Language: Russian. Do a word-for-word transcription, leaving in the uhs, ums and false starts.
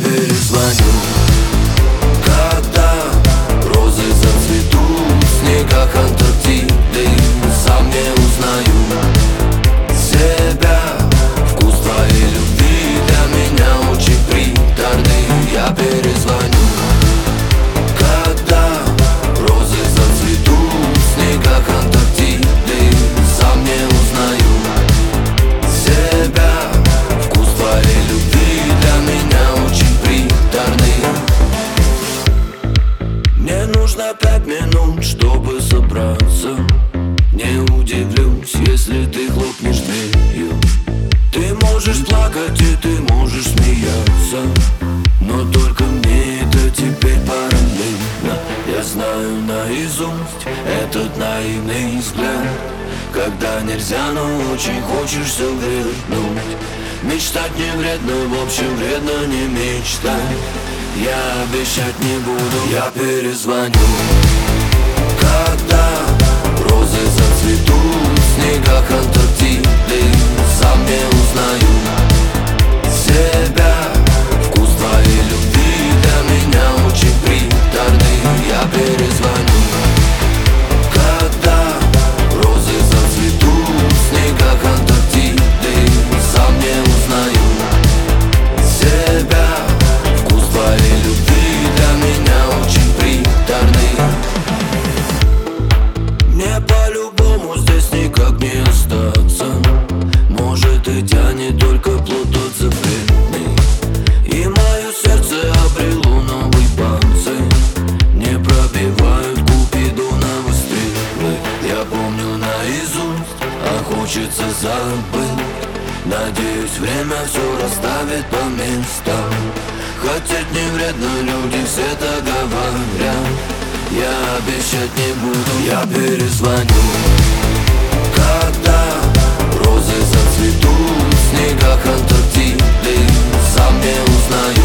перезвоню, когда розы зацветут в снегах Антарктиды. Сам не узнаю себя, вкус твоей любви для меня очень приторный. Я перезвоню, когда розы зацветут в снегах Антарктиды. Сам не узнаю себя, вкус твоей любви для меня очень приторный. Мне нужно пять минут, чтобы собраться. Не удивлюсь, если ты хлопнешь дверью. Ты можешь плакать и ты можешь смеяться, но только мне это теперь параллельно. Я знаю наизусть этот наивный взгляд, когда нельзя, но очень хочешь все вернуть. Мечтать не вредно, в общем вредно не мечтать. Я обещать не буду, я перезвоню, когда розы зацветут в снегах Антарктиды. Сам не узнаю себя, вкус твоей любви для меня очень приторный. Я перезвоню, когда розы зацветут в снегах Антарктиды. Сам не узнаю себя, вкус твоей любви для меня очень приторный. Мне по-любому здесь никак не остаться. Может и тянет только плод от запретный, и мое сердце обрело новый панцирь. Не пробивают купидоновы стрелы. Я помню наизусть, а хочется забыть. Надеюсь, время все расставит по местам. Хотеть не вредно, люди все так говорят. Я обещать не буду, я перезвоню, когда розы зацветут в снегах Антарктиды. Сам не узнаю